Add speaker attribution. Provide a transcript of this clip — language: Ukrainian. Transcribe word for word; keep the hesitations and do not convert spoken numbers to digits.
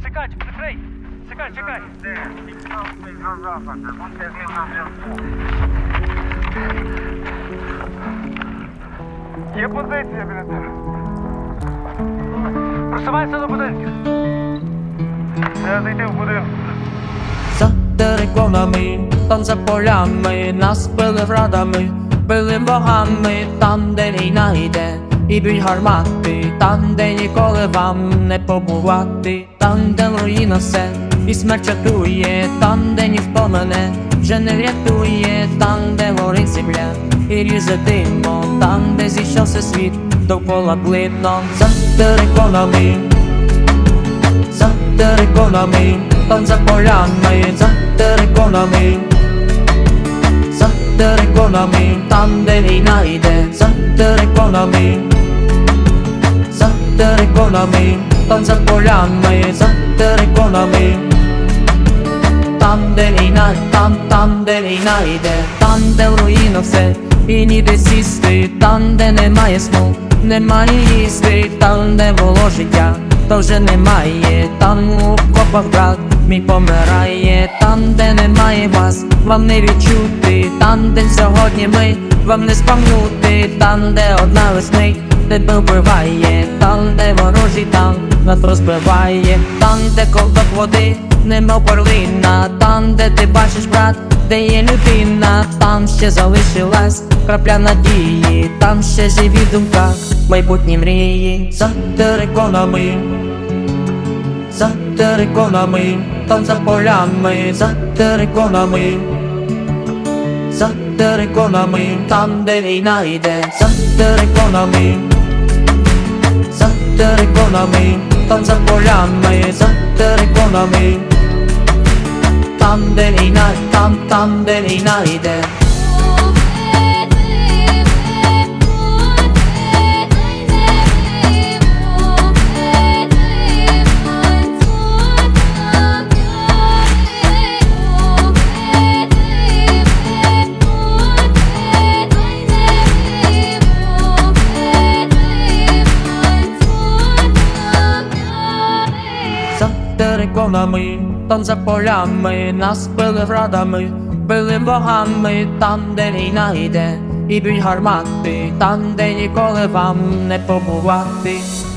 Speaker 1: Чекай, прикрий! Чекай, чекай! Є позиція біля тебе. Просувайся до будинку. Треба зайти в будинок.
Speaker 2: За териконами, там за полями, нас били врадами, били богами, там, де війна йде, і б'ють гармати, там, де ніколи вам не побувати, там, де руїна все, і смерть чатує, там, де ніхто мене вже не врятує, там, де горить земля, і ріже димом, там, де зійшовся світ, довкола блидно. За териконами, за териконами, там за полями, за териконами, за териконами, там, де війна йде, за териконами, за териконами, там за полями, за териконами, там, де війна, там, там, де війна йде, там, де в руїнах все, і ніде сісти, там, де немає сну, немає їсти, там, де було життя, то вже немає, там у копах брат мій помирає, там, де немає вас, вам не відчути, там, де сьогодні ми, вам не спам'нути, там, де одна лесник тебе вбиває, там, де ворожий танк нас розбиває, там, де ковток води, немов перлина, там, де ти бачиш, брат, де є людина, там ще залишилась крапля надії, там ще живі думка, майбутні мрії. За териконами, за териконами, там за полями, за териконами, за териконами, там, де війна йде, за териконами, за териконами, там за полями, за териконами, там, де війна, там, там, де війна йде. За териконами, там за полями, нас били врадами, били богами, там, де війна йде, і б'ють гармати, там, де ніколи вам не побувати.